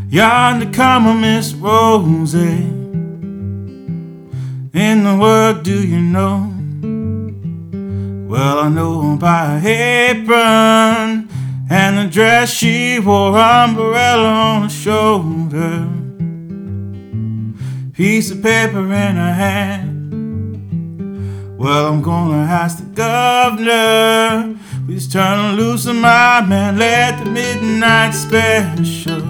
Yonder come a Miss Rosie. In the world do you know? Well, I know her by her apron and the dress she wore, umbrella on her shoulder, piece of paper in her hand. Well, I'm gonna ask the governor, please turn loose of my man, let the midnight special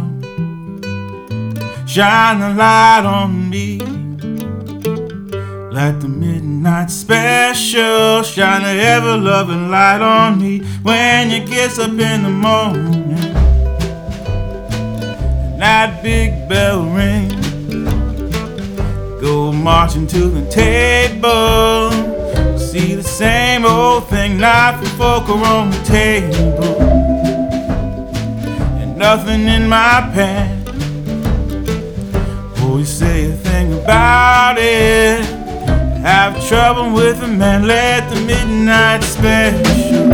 shine the light on me. Let the midnight special shine the ever-loving light on me. When you get up in the morning and that big bell rings, go marching to the table, see the same old thing, knife and fork are on the table, and nothing in my pan. Always say a thing about it, have trouble with a man, let the midnight special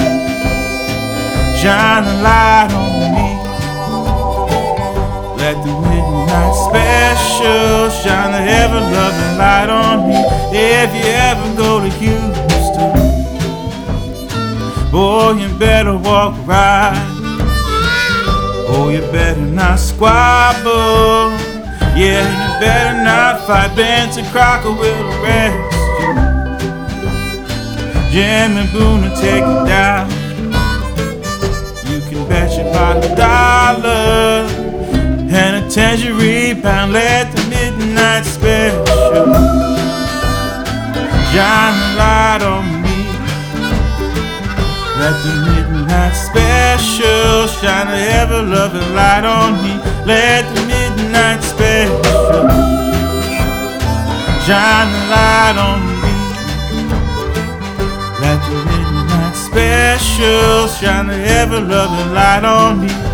shine the light on me. Let the midnight special shine the ever-loving light on me. If you ever go to Houston, boy, you better walk right. Oh, you better not squabble. Yeah, you better not fight. Benson Crocker will arrest you. Jimmy Boone will take you down. You can bet your bottom dollar and a tangerine pound. Let the midnight special shine the light on me. Let the midnight special shine the ever-loving light on me. Let the midnight special shine the light on me. Let the midnight special shine the ever-loving light on me.